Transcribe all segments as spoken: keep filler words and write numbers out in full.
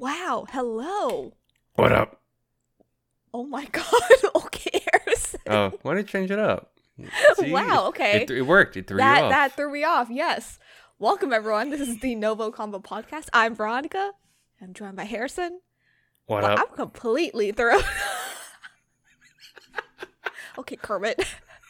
Wow. Hello. What up? Oh my God. Okay, Harrison. Oh, why did you change it up? See, Wow. Okay. It, it worked. It threw that you off. that threw me off. Yes. Welcome everyone. This is the Novo Combo Podcast. I'm Veronica. I'm joined by Harrison. What well, up? I'm completely thrown. Okay, Kermit.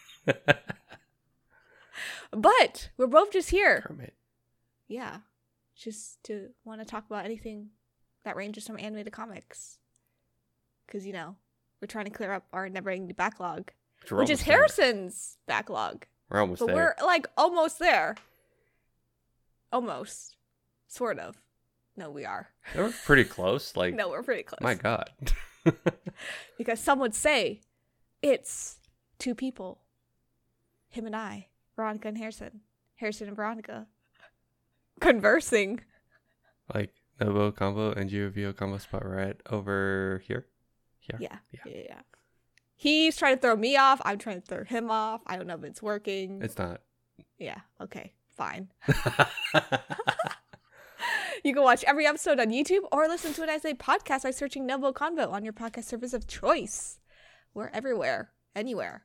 But we're both just here. Kermit. Yeah. Just to want to talk about anything that ranges from anime to comics. Because, you know, we're trying to clear up our never-ending backlog. We're Which is almost there. Harrison's backlog. We're almost But there. we're, like, almost there. Almost. Sort of. No, we are. We're pretty close. Like, No, we're pretty close. my God. Because some would say it's two people. Him and I. Veronica and Harrison. Harrison and Veronica. Conversing. Like, Novo combo and G O V O combo spot right over here. Here. Yeah. Yeah. Yeah. yeah. He's trying to throw me off. I'm trying to throw him off. I don't know if it's working. It's not. Yeah. Okay. Fine. You can watch every episode on YouTube or listen to it as a podcast by searching Novo Convo on your podcast service of choice. We're everywhere. Anywhere.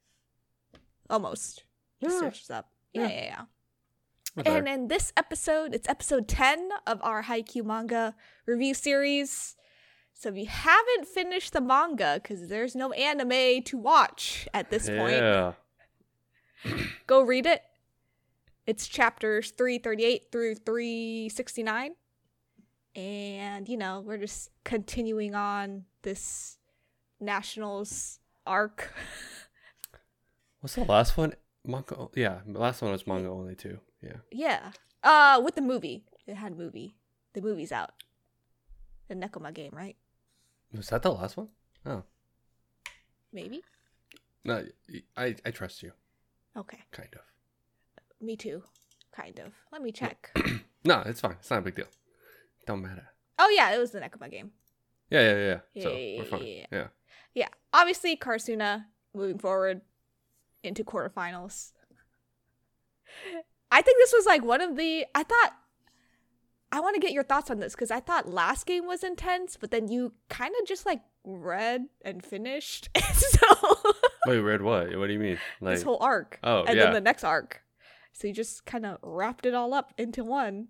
Almost. Just Yeah. search us up. Yeah, Yeah. yeah, yeah. We're And there. in this episode, it's episode ten of our Haikyuu manga review series. So if you haven't finished the manga, because there's no anime to watch at this point, Yeah. go read it. It's chapters three thirty-eight through three sixty-nine. And, you know, we're just continuing on this Nationals arc. What's the last one? Manga. Yeah, the last one was manga only too. Yeah. Yeah. Uh, with the movie. It had movie. The movie's out. The Nekoma game, right? Was that the last one? Oh. Maybe? No, I, I trust you. Okay. Kind of. Me too. Kind of. Let me check. No, it's fine. It's not a big deal. Don't matter. Oh, yeah, it was the Nekoma game. Yeah, yeah, yeah. Yeah, So, yeah, we're fine. yeah, Yeah. Yeah. Obviously, Karasuna moving forward into quarterfinals. I think this was like one of the. I thought. I want to get your thoughts on this because I thought last game was intense, but then you kind of just like read and finished. So. Wait, read what? What do you mean? Like, This whole arc. oh, and yeah. then the next arc. So you just kind of wrapped it all up into one.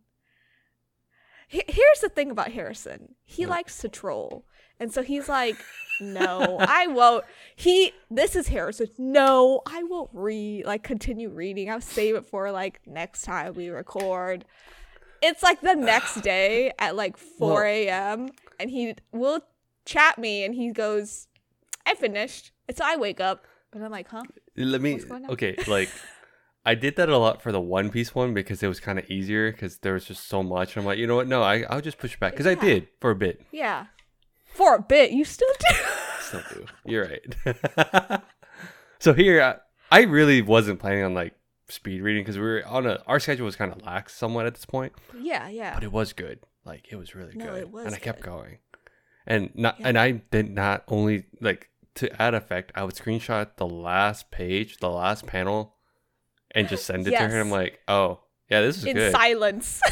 H- Here's the thing about Harrison. He What? likes to troll. And so he's like, no, I won't. He, this is Harrison. No, I won't read, like, continue reading. I'll save it for, like, next time we record. It's, like, the next day at, like, four a.m. And he will chat me and he goes, I finished. And so I wake up. And I'm like, huh? Let me. What's going on? Okay, like, I did that a lot for the One Piece one because it was kind of easier because there was just so much. I'm like, you know what? No, I, I'll just push back because I Yeah. did for a bit. Yeah. For a bit. You still do. Still do. You're right. So here, I, I really wasn't planning on like speed reading because we were on a. Our schedule was kind of lax somewhat at this point, Yeah, yeah. but it was good. Like it was really No, good, it was and I kept good. going. And not, Yeah. and I did not only like to add effect. I would screenshot the last page, the last panel, and just send it to her. And I'm Yes. like, oh yeah, this is In good. silence.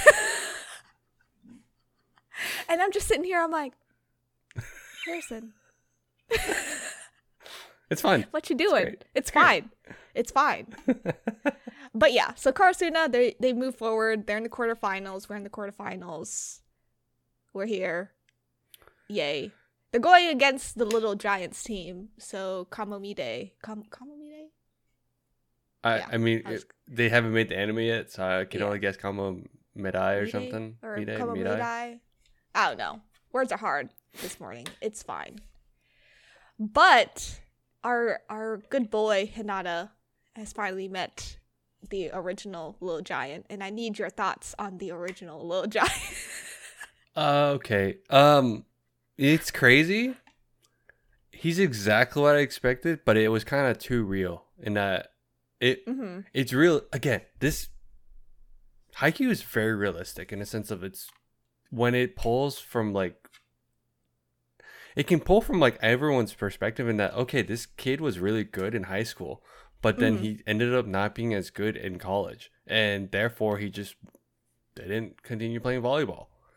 And I'm just sitting here, I'm like, Harrison, It's fine. what you doing? great. It's, fine. It's fine. But yeah, so Karasuna, they they move forward. They're in the quarterfinals. We're in the quarterfinals. We're here. Yay. They're going against the Little Giants team. So Kamomide. Kam- Kamomide? I, Yeah, I mean, I was- it- they haven't made the anime yet, so I can Yeah. only guess Kamo Medai or Mide? something. Or Midai, Kamomide? Midai? I don't know. Words are hard this morning. It's fine. But our our good boy Hinata has finally met the original Little Giant, and I need your thoughts on the original Little Giant. Uh, okay. Um, it's crazy. He's exactly what I expected, but it was kind of too real in that it hmm it's real. Again, this Haikyuu is very realistic in the sense of it's when it pulls from like it can pull from like everyone's perspective in that okay, this kid was really good in high school, but then Mhm. he ended up not being as good in college, and therefore he just didn't continue playing volleyball.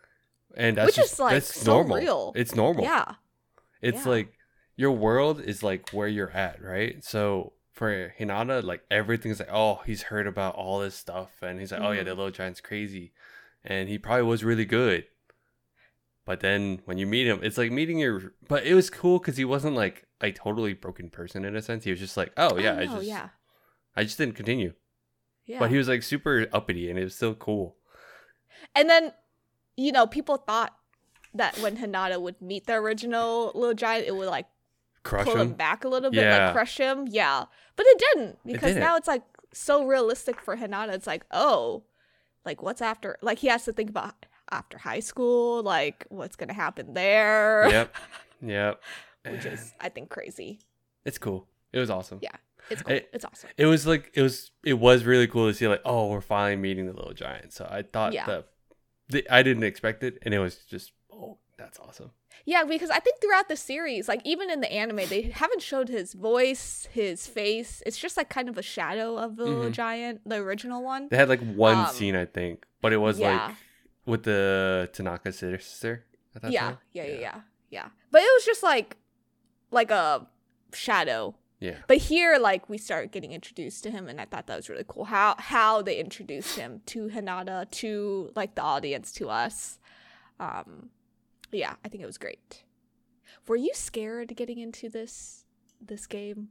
And that's Which just is, like, that's so normal. real. It's normal. Yeah. It's Yeah. like your world is like where you're at, right? So for Hinata, like everything's like, oh, he's heard about all this stuff, and he's like, oh yeah, Mhm. the little giant's crazy, and he probably was really good. But then when you meet him, it's like meeting your. But it was cool because he wasn't like a totally broken person in a sense. He was just like, oh yeah, Oh, I no, just, yeah. I just didn't continue. Yeah. But he was like super uppity, and it was still cool. And then, you know, people thought that when Hinata would meet the original little giant, it would like Crush pull him him. back a little bit, Yeah. like crush him. Yeah. But it didn't, because didn't. now it's like so realistic for Hinata. It's like, oh, like what's after? Like he has to think about after high school, like what's going to happen there. Yep. Yep. Which is, I think, crazy. It's cool. It was awesome. Yeah. It's cool. It- it's awesome. It was like it was it was really cool to see like, oh, we're finally meeting the little giant. So I thought Yeah. the, the I didn't expect it, and it was just, oh, that's awesome. Yeah, because I think throughout the series, like even in the anime, they haven't showed his voice, his face. It's just like kind of a shadow of the little Mhm. giant, the original one. They had like one Um, scene, I think, but it was yeah. like with the Tanaka sister at that Yeah, time. yeah, yeah, yeah, yeah. But it was just like, like a shadow. Yeah. But here, like we start getting introduced to him, and I thought that was really cool. How how they introduced him to Hinata, to like the audience, to us. Um, yeah, I think it was great. Were you scared getting into this this game?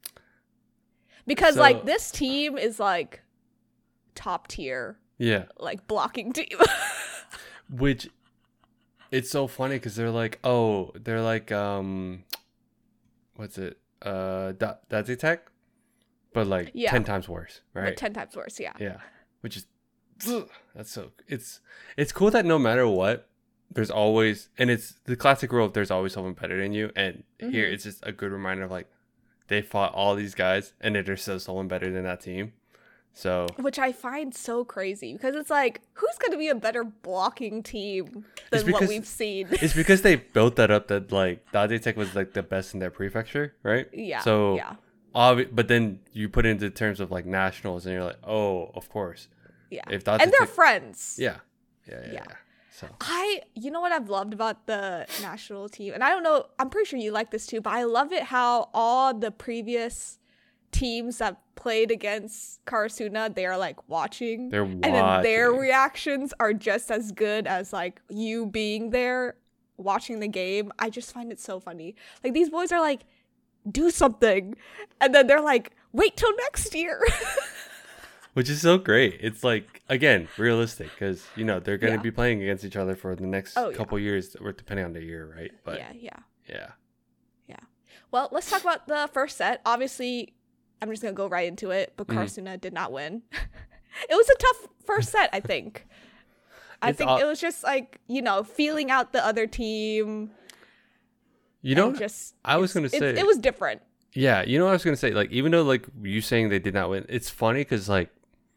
Because So- like this team is like top tier, Yeah. like blocking team. Which it's so funny because they're like, oh, they're like, um, what's it? Uh, da- Dazitech, but like Yeah. ten times worse, right? But ten times worse, yeah. Yeah, which is that's so it's it's cool that no matter what, there's always, and it's the classic rule of there's always someone better than you. And here Mhm. it's just a good reminder of like they fought all these guys, and there's still someone better than that team. So Which I find so crazy because it's like, who's going to be a better blocking team It's than what because- we've seen? it's because they built that up that like Dazitech was like the best in their prefecture, right? yeah. So yeah. obvi- but then you put it into terms of like nationals, and you're like, oh, of course. Yeah. If And they're Dazitech- friends. yeah, yeah, yeah, Yeah. yeah. So I, you know what I've loved about the national team? And I don't know, I'm pretty sure you like this too, but I love it how all the previous teams that played against Karasuna, they are like watching. they're And then their watching. reactions are just as good as like you being there watching the game. I just find it so funny. Like these boys are like, do something. And then they're like, wait till next year. Which is so great. It's like, again, realistic because, you know, they're going to Yeah. be playing against each other for the next Oh, yeah. couple years, or depending on the year, right? But yeah, yeah. yeah. Well, let's talk about the first set. Obviously, I'm just going to go right into it, but Mhm. Karasuna did not win. It was a tough first set, I think. I It's think all- it was just like, you know, feeling out the other team. You know, and just I was it's- going to it's- say, it was different. yeah, you know what I was going to say? Like, even though, like, you saying they did not win, it's funny because, like,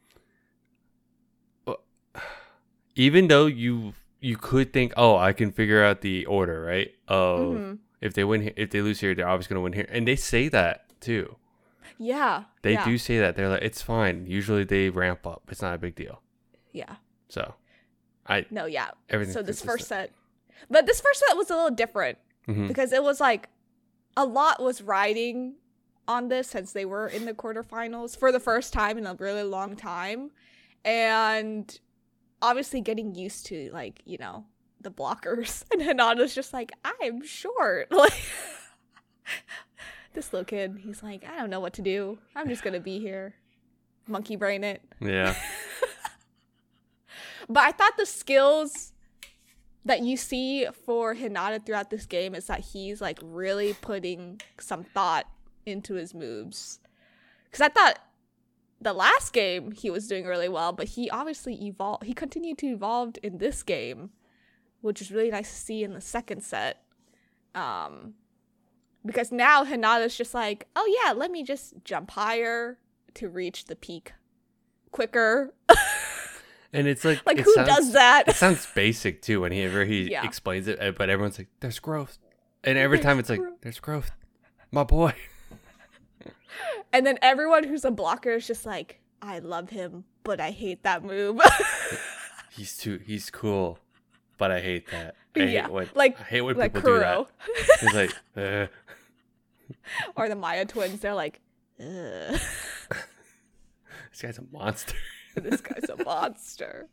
uh, even though you you could think, oh, I can figure out the order, right? Of Mhm. if they win, he- if they lose here, they're obviously going to win here. And they say that too. Yeah. They yeah, do say that. They're like, it's fine. Usually they ramp up. It's not a big deal. Yeah. So, I No, yeah. everything's So this first consistent. set, but this first set was a little different Mhm. because it was like a lot was riding on this since they were in the quarterfinals for the first time in a really long time, and obviously getting used to like, you know, the blockers. And Hinata's just like, I'm short. Like this little kid, he's like, I don't know what to do. I'm just gonna be here, monkey brain it. Yeah. But I thought the skills that you see for Hinata throughout this game is that he's like really putting some thought into his moves. Because I thought the last game he was doing really well, but he obviously evolved. He continued to evolve in this game, which is really nice to see in the second set. Um, because now Hinata's just like, oh yeah, let me just jump higher to reach the peak quicker. And it's like, Like it who sounds- does that? It sounds basic too whenever he Yeah. explains it, uh, but everyone's like, "There's growth," and every time it's like, growth. "There's growth, my boy." And then everyone who's a blocker is just like, I love him, but I hate that move. He's too. He's cool. but I hate that. I Yeah, hate when, like- I hate when like people do Kuro. that. It's like, uh, Or the Maya twins, they're like, ugh. this guy's a monster. This guy's a monster.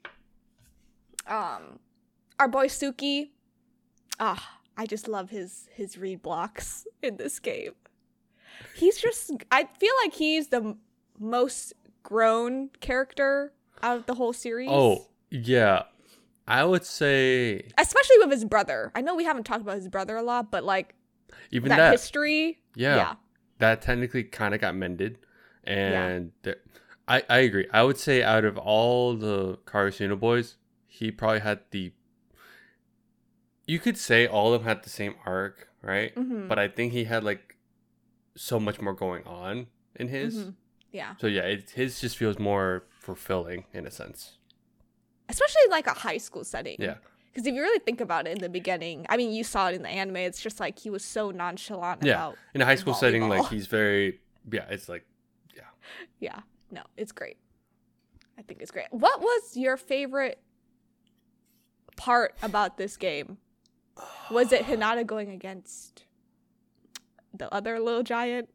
Um, our boy Suki. Ah, I just love his his read blocks in this game. He's just, I feel like he's the m- most grown character out of the whole series. Oh, yeah. I would say Especially with his brother. I know we haven't talked about his brother a lot, but like even that, that, history. yeah, Yeah. that technically kind of got mended. And there, I, I agree. I would say out of all the Karasuno boys, he probably had the, you could say all of them had the same arc, right? Mhm. But I think he had like so much more going on in his. Mhm. Yeah. So yeah, it, his just feels more fulfilling in a sense. Especially in like a high school setting. Yeah. Because if you really think about it in the beginning, I mean, you saw it in the anime, it's just like he was so nonchalant Yeah. about. In a high school setting, like volleyball. he's very, yeah, it's like, Yeah. No, it's great. I think it's great. What was your favorite part about this game? Was it Hinata going against the other little giant?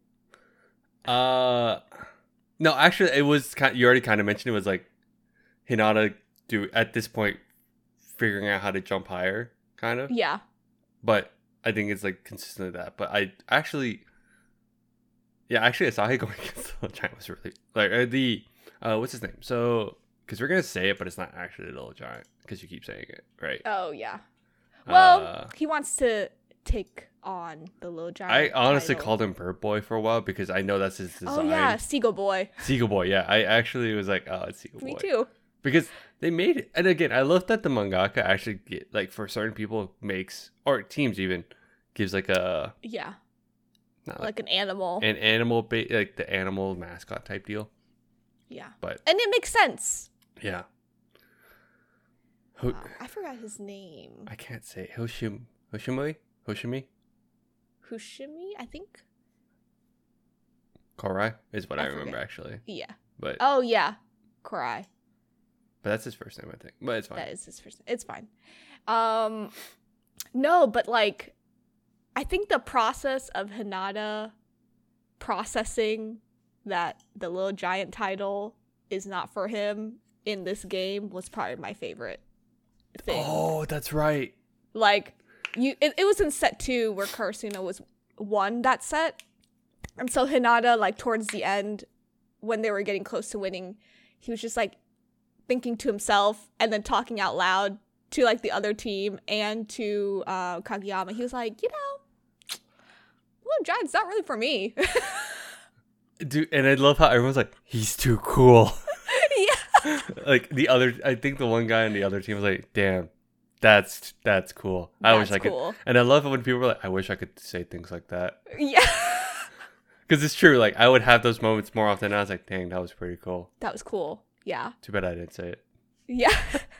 uh, no, actually, it was kind. You already kind of mentioned it was like Hinata do at this point figuring out how to jump higher, kind of. Yeah. But I think it's like consistent with that. But I actually, yeah, actually, Asahi going against the little giant was really like uh, the uh, what's his name? So because we're gonna say it, but it's not actually the little giant because you keep saying it, right? Oh, yeah. Well, Uh, he wants to take on the little giant. I honestly title. called him Bird Boy for a while because I know that's his design. Oh, yeah. Seagull Boy. Seagull Boy, yeah. I actually was like, oh, it's Seagull Me Boy. too. Because they made it. And again, I love that the mangaka actually, get, like, for certain people makes, or teams even, gives like a, Yeah. not like, Like an animal. an animal, ba- like the animal mascot type deal. Yeah. But, And it makes sense. yeah. Ho- Um, I forgot his name. I can't say. Hoshim, Hoshimui? Hoshimi? Hushimi, I think. Korai is what I, I remember, forget. actually. Yeah. But, Oh, yeah. Cry. but that's his first name, I think. But it's fine. That is his first. It's fine. Um, no, but like, I think the process of Hinata processing that the little giant title is not for him in this game was probably my favorite thing. Oh, that's right. Like, you, it, it was in set two where Karasuno was won that set, and so Hinata, like towards the end, when they were getting close to winning, he was just like thinking to himself and then talking out loud to like the other team and to uh, Kageyama. He was like, you know, Little Giant's not really for me. Dude, and I love how everyone's like, he's too cool. Yeah. Like the other, I think the one guy on the other team was like, damn, that's that's cool. I wish That's I could. cool. And I love it when people are like, I wish I could say things like that. Yeah. Because it's true. Like I would have those moments more often. And I was like, dang, that was pretty cool. That was cool. Yeah. Too bad I didn't say it. Yeah.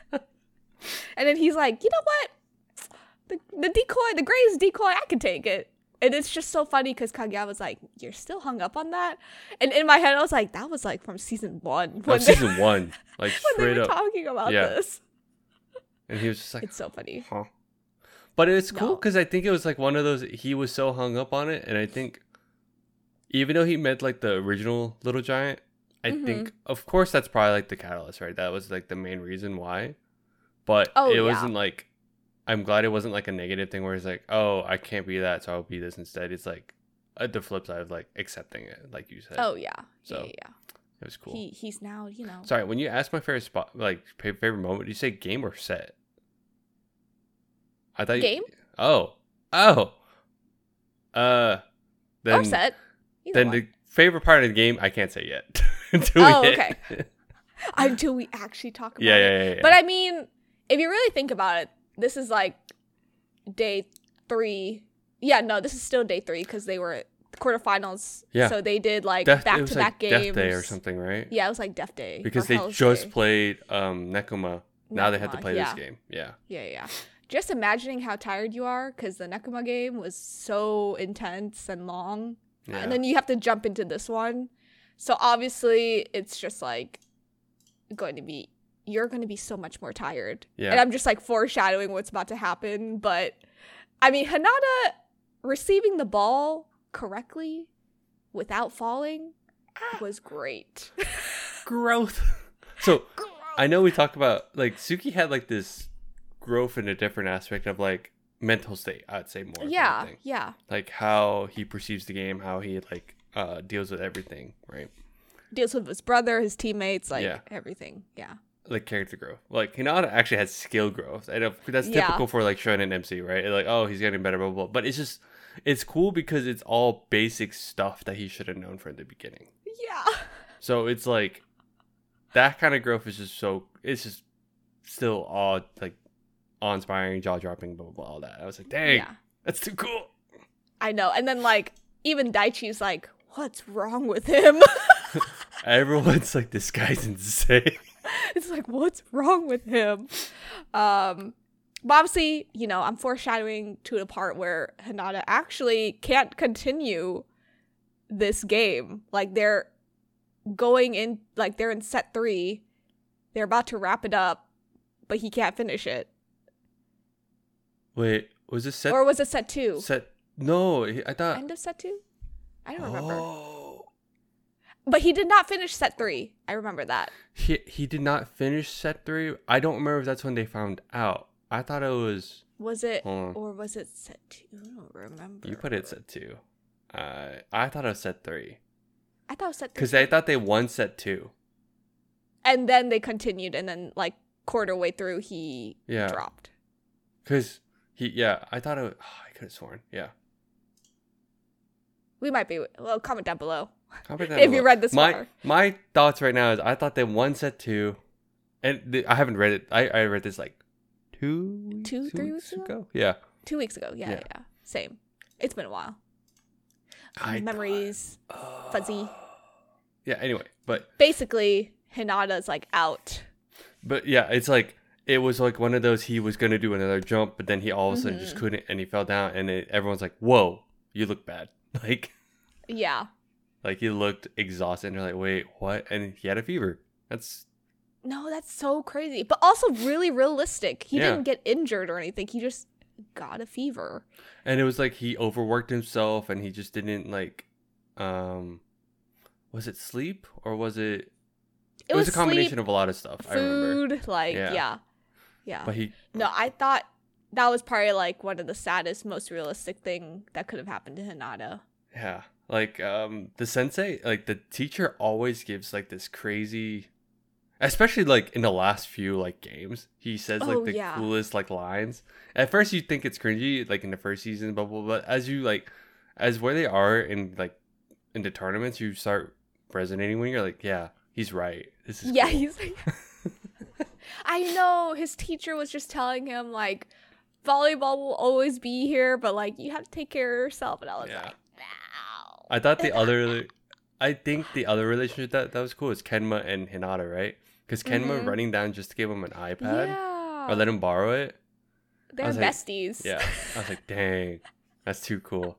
And then he's like, you know what? The the decoy, the greatest decoy, I can take it. And it's just so funny because Kageyama was like, you're still hung up on that? And in my head, I was like, that was like from season one. From When they, season one, like when they straight were up. talking about Yeah. this. And he was just like, It's so funny. huh. But it's cool No. because I think it was like one of those, he was so hung up on it. And I think even though he met like the original Little Giant, I Mhm. think, of course, that's probably like the catalyst, right? That was like the main reason why. But Oh, it yeah. wasn't like, I'm glad it wasn't like a negative thing where it's like, oh, I can't be that, so I'll be this instead. It's like uh, the flip side of like accepting it, like you said. Oh, yeah. So, yeah, yeah. It was cool. He He's now, you know. Sorry, when you asked my favorite spot, like fa- favorite moment, did you say game or set? I thought you- Game? Oh, oh. Uh, then or set. Either then one. the favorite part of the game, I can't say yet. Until Oh, we hit- okay. Until we actually talk about yeah, it. yeah, yeah, yeah. But I mean, if you really think about it, this is like day three. Yeah, no, this is still day three because they were quarterfinals. Yeah. So they did like Death, back it was to like back games. Death Day or something, right? Yeah, it was like Death Day. Because or they Hell's just Day. played um Nekoma. Now they had to Nekoma, play yeah. this game. Yeah. Yeah, yeah. Just imagining how tired you are because the Nekoma game was so intense and long. Yeah. And then you have to jump into this one. So obviously it's just like going to be you're going to be so much more tired. Yeah. And I'm just like foreshadowing what's about to happen. But I mean, Hinata receiving the ball correctly without falling was great. Growth. So I know we talked about like Suki had like this growth in a different aspect of like mental state, I'd say more. Yeah. Yeah. Like how he perceives the game, how he like uh, deals with everything, right? Deals with his brother, his teammates, like Yeah. everything. Yeah. Like character growth. Like Hinata actually has skill growth. I know that's Yeah. typical for like Shonen M C, right? Like, oh, he's getting better, blah, blah, blah. But it's just, it's cool because it's all basic stuff that he should have known from the beginning. Yeah. So it's like, that kind of growth is just so, it's just still all like awe-inspiring, jaw-dropping, blah, blah, blah, all that. I was like, dang, Yeah. that's too cool. I know. And then like even Daichi's like, what's wrong with him? Everyone's like, this guy's insane. It's like, what's wrong with him? Um, but obviously, you know, I'm foreshadowing to the part where Hinata actually can't continue this game. Like they're going in, like they're in set three. They're about to wrap it up, but he can't finish it. Wait, was this set? Or was it set two? Set? No, I thought. End of set two? I don't remember. Oh. But he did not finish set three. I remember that. He he did not finish set three. I don't remember if that's when they found out. I thought it was. Was it, Hold on. or was it set two? I don't remember. You put it set two. Uh, I thought it was set three. I thought it was set three. Because I thought they won set two. And then they continued, and then like quarter way through, he Yeah. dropped. Because he, yeah, I thought it was. Oh, I could have sworn. Yeah. We might be. Well, comment down below Comment down if below. you read this my far. my thoughts right now is I thought they won set two, and th- I haven't read it. I, I read this like two weeks- Two, three weeks ago? Yeah. Two weeks ago. Yeah, Yeah. yeah, same. It's been a while. I Memories, thought- fuzzy. Yeah. Anyway, but Basically, Hinata's like out. but yeah, it's like it was like one of those he was gonna do another jump, but then he all of a sudden just Mhm. couldn't, and he fell down, and it, everyone's like, "Whoa, you look bad." Like. Yeah. Like he looked exhausted, and they're like, "Wait, what?" And he had a fever. That's No, that's so crazy, but also really realistic. He Yeah. didn't get injured or anything. He just got a fever. and it was like he overworked himself, and he just didn't like, um, was it sleep or was it? It, It, was, was a combination sleep, of a lot of stuff. I remember, food, like Yeah. yeah, yeah. but he No, I thought that was probably like one of the saddest, most realistic thing that could have happened to Hinata. yeah, like um the sensei, like the teacher always gives like this crazy, especially like in the last few like games, he says like Oh, the yeah. coolest like lines. At first you think it's cringy, like in the first season, blah blah blah. But as you like, as where they are in like in the tournaments, you start resonating when you're like, yeah, he's right. This is Yeah, cool. he's like, I know his teacher was just telling him like, volleyball will always be here, but like you have to take care of yourself. And I was Yeah. like, wow. I thought the other, I think the other relationship that that was cool is Kenma and Hinata, right? Because Kenma Mhm. running down just to give him an iPad Yeah, or let him borrow it. they're was like, besties. Yeah, I was like, dang, that's too cool.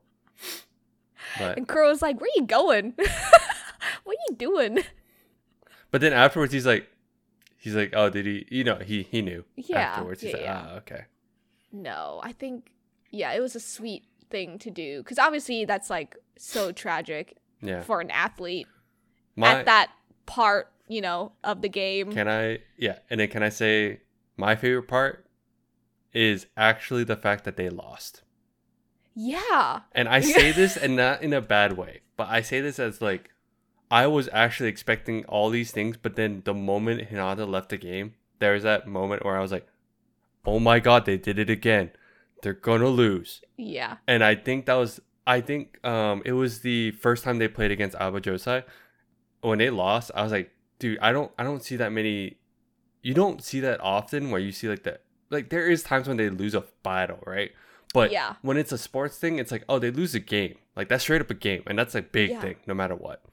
But And Kuro's like, where you going? What are you doing? but then afterwards, he's like, he's like, oh, did he? You know, he he knew. Yeah, Afterwards, he's yeah, like, yeah. ah, okay. No, I think, yeah, it was a sweet thing to do. Because obviously that's like so tragic Yeah. for an athlete My at that part, you know, of the game. can I? Yeah, and then can I say my favorite part is actually the fact that they lost. Yeah. And I say this and not in a bad way, but I say this as like I was actually expecting all these things, but then the moment Hinata left the game, there was that moment where I was like, "Oh my god, they did it again. They're gonna lose." Yeah. And I think that was I think um it was the first time they played against Alba Josai. When they lost, I was like, "Dude, I don't I don't see that many you don't see that often where you see like that like there is times when they lose a battle, right? But Yeah. when it's a sports thing, it's like, oh, they lose a game. Like, that's straight up a game. And that's a big Yeah. thing, no matter what.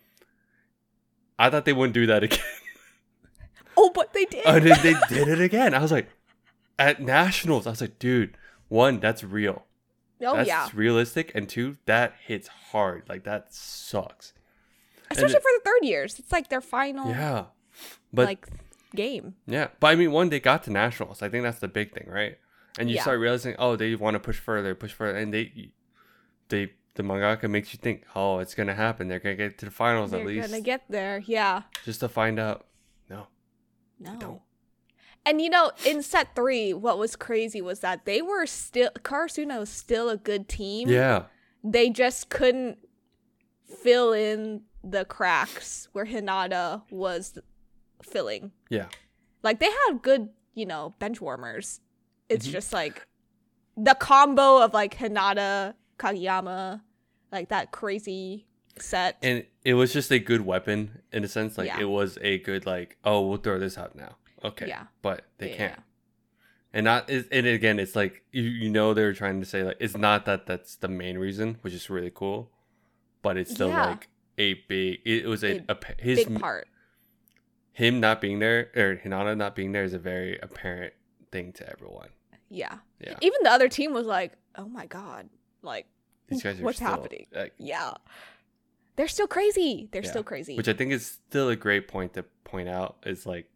I thought they wouldn't do that again. Oh, but they did. And then they did it again. I was like, at Nationals, I was like, dude, one, that's real. oh, that's yeah. realistic. And two, that hits hard. Like, that sucks. Especially it- for the third years. It's like their final, Yeah. But like, game. Yeah, but I mean, one, they got to nationals. I think that's the big thing, right? And you Yeah. start realizing, oh, they want to push further, push further, and they, they, the mangaka makes you think, oh, it's gonna happen. They're gonna get to the finals They're at least, gonna get there. Yeah. just to find out. No, No. don't. And you know, in set three, what was crazy was that they were still Karasuno was still a good team. Yeah, They just couldn't fill in the cracks where Hinata was filling. yeah. Like they had good, you know, bench warmers. It's Mhm. just like the combo of like Hinata, Kageyama, like that crazy set. And it was just a good weapon in a sense. Like Yeah. it was a good like, oh, we'll throw this out now. Okay, Yeah. but they Yeah. can't. And not, it- and again, it's like you, you know they were trying to say like it's not that that's the main reason, which is really cool, but it's still Yeah. like a big. It was a, A a pa- his Big part. him not being there or Hinata not being there is a very apparent thing to everyone. Yeah. Yeah, Even the other team was like, oh my God. Like, these guys are what's still, happening? like, Yeah. They're still crazy. They're Yeah. still crazy. which I think is still a great point to point out. Is like,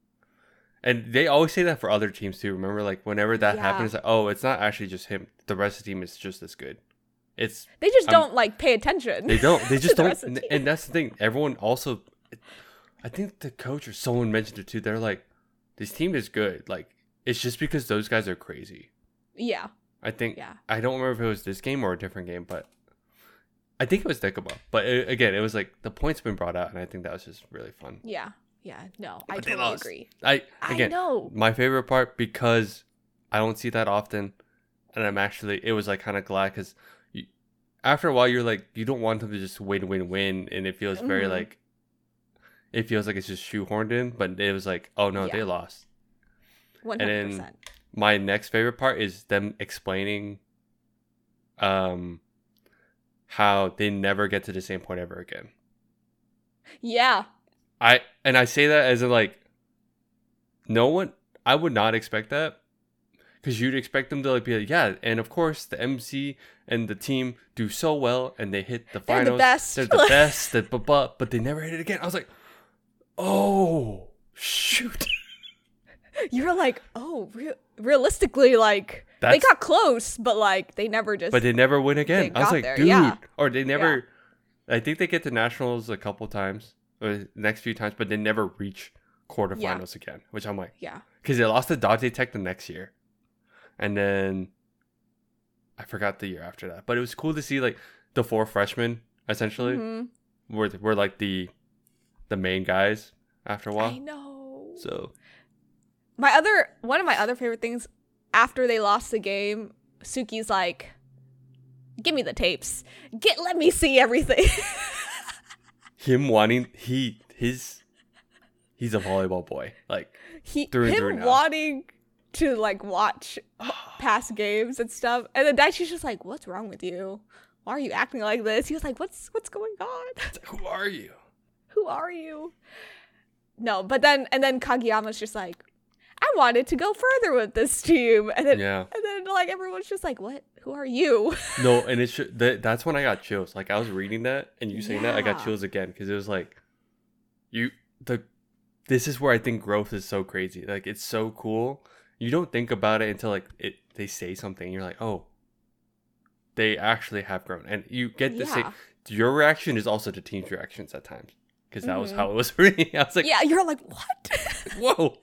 and they always say that for other teams too. Remember, like whenever that Yeah. happens, like, oh, it's not actually just him. The rest of the team is just as good. It's they just I'm- don't like pay attention. They don't. They to just the don't. rest of And, the team. and that's the thing. Everyone also, I think the coach or someone mentioned it too. They're like, this team is good. Like, it's just because those guys are crazy. Yeah. I think. Yeah. I don't remember if it was this game or a different game, but I think it was Dekaba. But it, again, it was like the point's been brought out, and I think that was just really fun. Yeah. Yeah. No, I But they totally lost. agree. I I again, know. my favorite part because I don't see that often, and I'm actually it was like kind of glad because after a while you're like you don't want them to just win, win, win, and it feels very Mhm. like it feels like it's just shoehorned in. But it was like, oh no, Yeah. they lost. one And hundred then percent. my next favorite part is them explaining, um, how they never get to the same point ever again. Yeah. I and I say that as in like, no one. I would not expect that because you'd expect them to like be like, yeah, and of course the M C and the team do so well and they hit the They're the finals. best. They're the best. The, but, but but they never hit it again. I was like, oh shoot. You're like, oh, re- realistically, like they That's- got close, but like they never just. But they never win again. They I was got like, there, dude, yeah. or they never. I think they get to nationals a couple times, or the next few times, but they never reach quarterfinals again. Which I'm like, yeah. because they lost to Dante Tech the next year, and then I forgot the year after that. But it was cool to see like the four freshmen essentially Mhm. were were like the the main guys after a I while. know. So My other one of my other favorite things after they lost the game, Suki's like, "Give me the tapes. Get let me see everything." him wanting he his he's a volleyball boy like. he Through and through him now. wanting to like watch past games and stuff, and then Daichi's just like, "What's wrong with you? Why are you acting like this?" He was like, "What's what's going on? It's like, who are you? Who are you?" No, but then and then Kageyama's just like, "I wanted to go further with this team," and then Yeah. and then like everyone's just like, "What? Who are you?" No, and it's that, that's when I got chills. Like I was reading that and you saying that, I got Yeah. chills again because it was like, you the, this is where I think growth is so crazy. Like it's so cool. You don't think about it until like it they say something. And you're like, oh, they actually have grown, and you get to say Yeah. your reaction is also the team's reactions at times because that was Mhm. how it was for me. I was like, Yeah, you're like, "What?" whoa.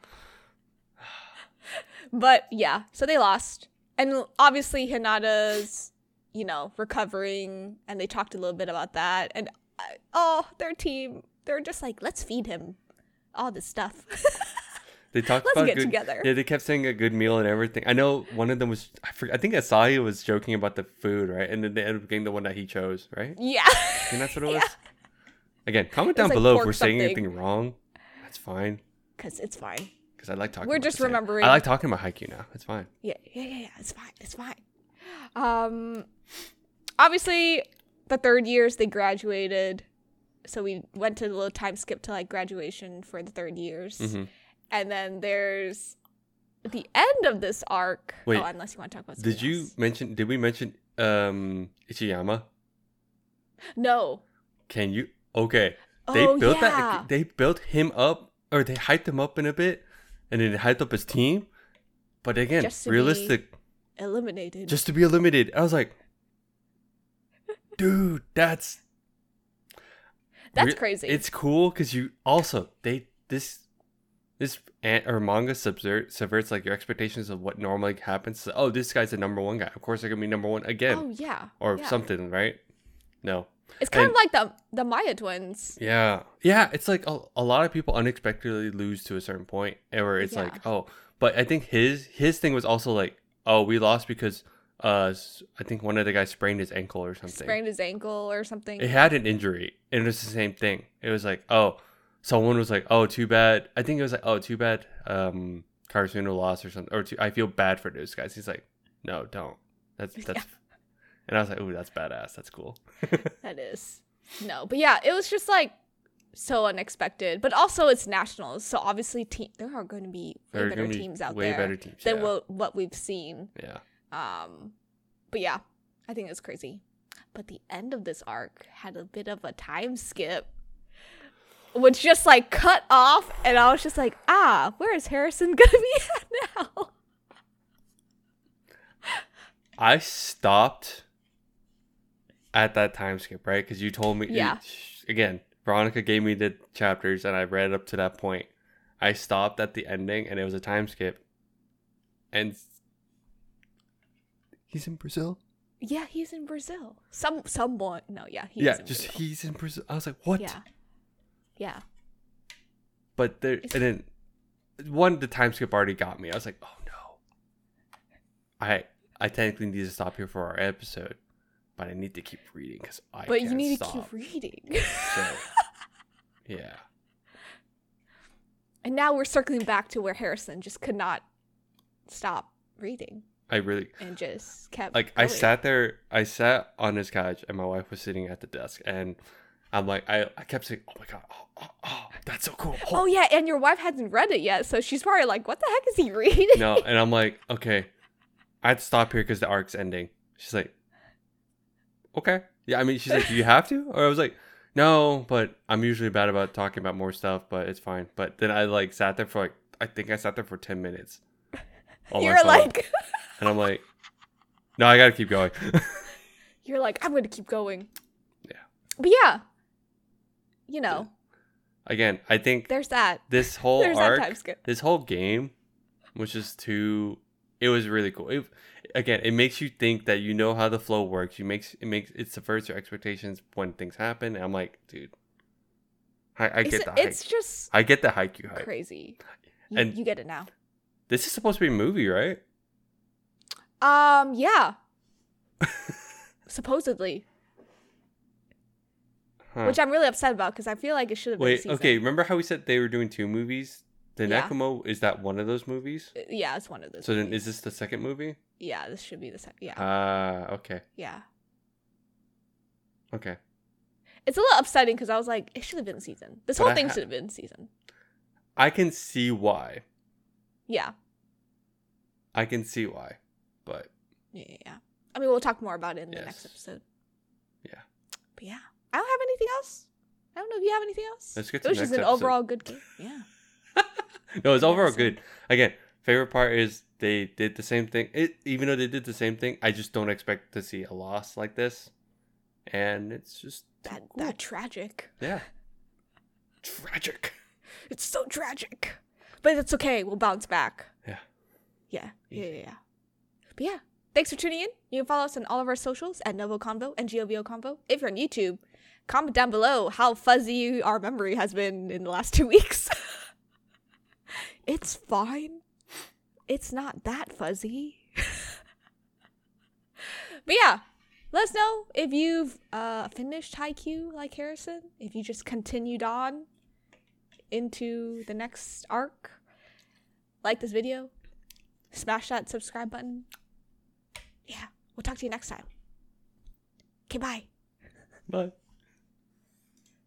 But yeah, so they lost. And obviously Hinata's, you know, recovering, and they talked a little bit about that. And uh, oh, their team, they're just like, "Let's feed him all this stuff." They talked Let's about get good, together. Yeah, they kept saying a good meal and everything. I know one of them was I forget, I think Asahi was joking about the food, right? And then they ended up getting the one that he chose, right? Yeah. I think that's what it was. Again, comment down like below if pork we're saying something. anything wrong. That's fine Because it's fine. because I like talking. We're about just this anime. remembering- I like talking about Haikyuu now. It's fine. Yeah, yeah, yeah, yeah. It's fine. It's fine. Um, obviously, the third years they graduated, so we went to a little time skip to like graduation for the third years, Mhm. and then there's the end of this arc. Wait, oh, unless you want to talk about. Did something you else. mention? Did we mention um Ichiyama? No. Can you? Okay, they Oh, built yeah. that. They built him up or they hyped him up in a bit, and then they hyped up his team. But again, Just to realistic, be eliminated. just to be eliminated. I was like, dude, that's That's re- crazy. It's cool because you also they this this an- or manga subvert, subverts like your expectations of what normally happens. So, oh, this guy's the number one guy. Of course, they're gonna be number one again, oh yeah. or yeah. something, right? No. It's kind And- of like the the Maya twins. Yeah. Yeah. It's like a, a lot of people unexpectedly lose to a certain point where it's Yeah. like, oh, but I think his his thing was also like, oh, we lost because uh s- I think one of the guys sprained his ankle or something. Sprained his ankle or something. It had an injury, and it was the same thing. It was like, oh, someone was like, oh, too bad. I think it was like, oh, too bad um Karasuno lost or something, or too, I feel bad for those guys. He's like, no, don't. That's that's Yeah. And I was like, ooh, that's badass. That's cool. That is. No, but yeah, it was just like so unexpected. But also it's nationals, so obviously te- there are going to be way There are better gonna be teams out way there better teams, than yeah. what what we've seen. Yeah. Um, but yeah, I think it's crazy. But the end of this arc had a bit of a time skip, which just like cut off, and I was just like, ah, where is Harrison gonna be at now? I stopped at that time skip, right? Because you told me, Yeah. you- again, Veronica gave me the chapters and I read up to that point. I stopped at the ending and it was a time skip. And he's in Brazil? Yeah, he's in Brazil. Some someone, no, yeah, he's yeah, in just Brazil. he's in Brazil. I was like, what? Yeah, yeah. But there, and then one, the time skip already got me. I was like, oh no. I I technically need to stop here for our episode, but I need to keep reading because I But can't you need stop. to keep reading. So, yeah. And now we're circling back to where Harrison just could not stop reading I really and just kept like I going. sat there I sat on his couch and my wife was sitting at the desk and I'm like I, I kept saying, oh my god, oh, oh, oh that's so cool. Oh yeah, and your wife hasn't read it yet, so she's probably like, "What the heck is he reading?" No, and I'm like, okay, I had to stop here because the arc's ending. She's like, okay, yeah. I mean, she's like, do you have to? Or I was like, no, but I'm usually bad about talking about more stuff, but it's fine. But then I like sat there for like I think I sat there for ten minutes. on my You're phone. like, and I'm like, no, I gotta keep going. you're like, I'm going to keep going. Yeah. But yeah, you know, Again, I think there's that. this whole There's that arc, time skip. this whole game was just too. It was really cool. It, again, it makes you think that you know how the flow works. You makes it makes it subverts your expectations when things happen. And I'm like, dude, I, I It's, get the hype. it's just I get the Haikyuu hype. crazy. You, And- you get it now. This is supposed to be a movie, right? Um, yeah. Supposedly, Huh. which I'm really upset about because I feel like it should have been. a Wait, season. okay. Remember how we said they were doing two movies? The Yeah. Nekomo, is that one of those movies? Uh, Yeah, it's one of those. So then, movies. is this the second movie? Yeah, this should be the second. Yeah, Ah, okay, yeah. okay. It's a little upsetting because I was like, it should have been season. This But whole I thing ha- should have been season. I can see why. Yeah. I can see why, but Yeah, yeah, yeah. I mean, we'll talk more about it in the Yes. next episode. Yeah. But yeah, I don't have anything else. I don't know if you have anything else. Let's get it to was the just next an episode. overall good game. Yeah. no, it's overall so- good. Again, favorite part is they did the same thing. It even though they did the same thing, I just don't expect to see a loss like this, and it's just That cool. that tragic. yeah, tragic. It's so tragic. But it's okay. We'll bounce back. Yeah. Yeah. Yeah, yeah, yeah. But yeah. Thanks for tuning in. You can follow us on all of our socials at Novo Convo and G O V O Convo. If you're on YouTube, comment down below how fuzzy our memory has been in the last two weeks. It's fine. It's not that fuzzy. But yeah, let us know if you've uh, finished Haikyuu like Harrison, if you just continued on into the next arc. Like this video. Smash that subscribe button. Yeah, we'll talk to you next time. Okay, bye. Bye.